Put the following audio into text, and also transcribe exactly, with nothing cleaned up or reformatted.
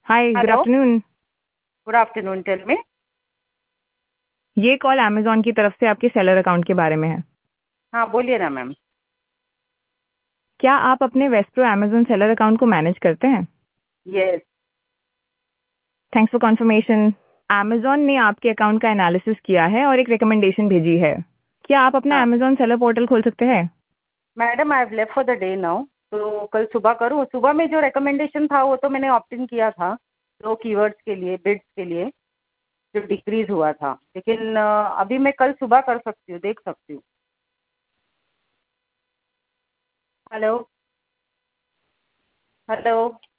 हाय, good hello. Afternoon. Good afternoon, tell me. ये call Amazon की तरफ से आपके सेलर अकाउंट के बारे में है। हाँ, बोलिए ना मैम। क्या आप अपने वेस्प्रो अमेज़न सेलर अकाउंट को मैनेज करते हैं? Yes. Thanks for confirmation. Amazon ने आपके अकाउंट का एनालिसिस किया है और एक रिकमेंडेशन भेजी है। क्या आप अपना हाँ अमेज़न सेलर पोर्टल खोल सकते हैं? Madam, I have left for the day now. तो कल सुबह करूँ? सुबह में जो रिकमेंडेशन था वो तो मैंने ऑप्ट इन किया था, दो कीवर्ड्स के लिए, बिड्स के लिए, जो डिक्रीज हुआ था। लेकिन अ, अभी मैं कल सुबह कर सकती हूँ, देख सकती हूँ। हेलो। हेलो।